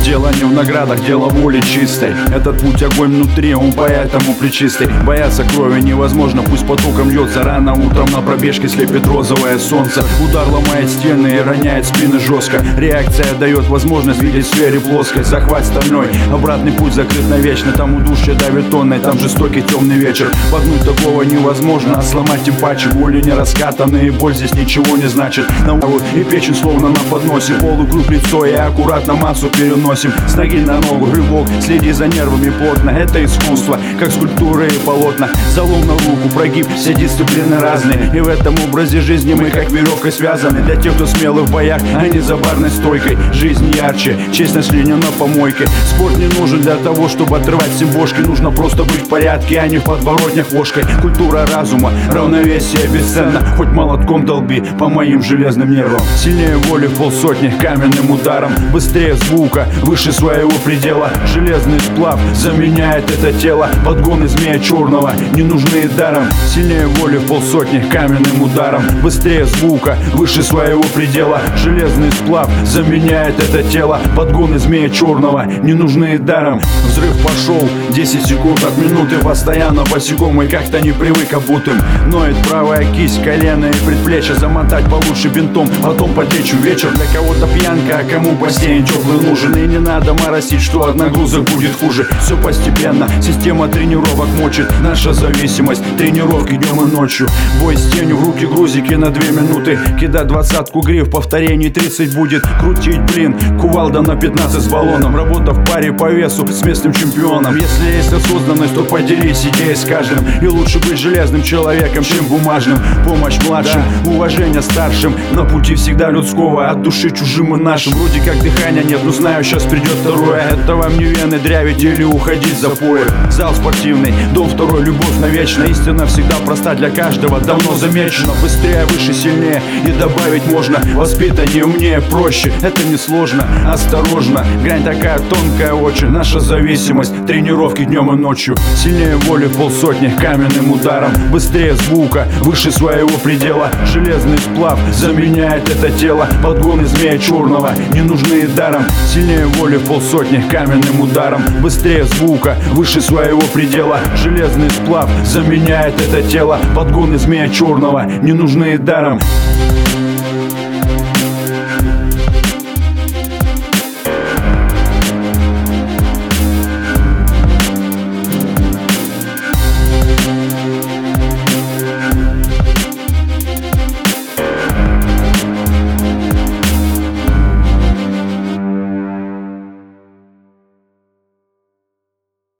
Дело не в наградах, дело воли чистой. Этот путь огонь внутри, он поэтому причистый. Бояться крови невозможно, пусть потоком льется. Рано утром на пробежке слепит розовое солнце. Удар ломает стены и роняет спины жестко. Реакция дает возможность видеть в сфере плоской. Захват стальной, обратный путь закрыт навечно. Там удушье давит тонной, там жестокий темный вечер. Погнуть такого невозможно, а сломать тем паче. Боли не раскатанные, боль здесь ничего не значит. На голову и печень словно на подносе. Полукруг лицо и аккуратно массу переносим. С ноги на ногу рывок, следи за нервами плотно. Это искусство, как скульптуры и полотна. Залом на руку, прогиб, все дисциплины разные. И в этом образе жизни мы как веревкой связаны. Для тех, кто смелый в боях, а не за барной стойкой. Жизнь ярче, честность ли не на помойке. Спорт не нужен для того, чтобы отрывать всем бошки. Нужно просто быть в порядке, а не в подворотнях ложкой. Культура разума, равновесие бесценно. Хоть молотком долби по моим железным нервам. Сильнее воли в полсотни, каменным ударом. Быстрее звука, выше своего предела. Железный сплав заменяет это тело. Подгоны змея черного не нужны даром. Сильнее воли в полсотни, каменным ударом. Быстрее звука, выше своего предела. Железный сплав заменяет это тело. Подгоны змея черного не нужны даром. Взрыв пошел, 10 секунд от минуты. Постоянно босиком и как-то не привык обутым. Ноет правая кисть, колено и предплечье. Замотать получше бинтом, потом подлечу вечер. Для кого-то пьянка, а кому бассейн теплый нужен. И не надо моросить, что от нагрузок будет хуже. Все постепенно, система тренировок мочит. Наша зависимость, тренировки днем и ночью. Бой с тенью, в руки грузики на 2 минуты. Кидать 20-ку гриф, повторений 30 будет. Крутить, блин, кувалда на 15 с баллоном. Работа в паре по весу с местным чемпионом. Если есть осознанность, то поделись идеей с каждым. И лучше быть железным человеком, чем бумажным. Помощь младшим, уважение старшим. На пути всегда людского, от души чужим и нашим. Вроде как дыхания нет, но знаю, сейчас придет второе. Это вам не вены дрявить или уходить за пояс. Зал спортивный, дом второй, любовь навечно. Истина всегда проста для каждого, давно замечена. Быстрее, выше, сильнее и добавить можно. Воспитание умнее, проще, это не сложно. Осторожно, грань такая тонкая очень. Наша зависимость, тренировки днем и ночью. Сильнее воли в полсотни, каменным ударом. Быстрее звука, выше своего предела. Железный сплав заменяет это тело. Подгоны змея черного не нужны даром. Сильнее воли в полсотни, каменным ударом. Быстрее звука, выше своего предела. Железный сплав заменяет это тело. Подгоны змея черного не нужны даром.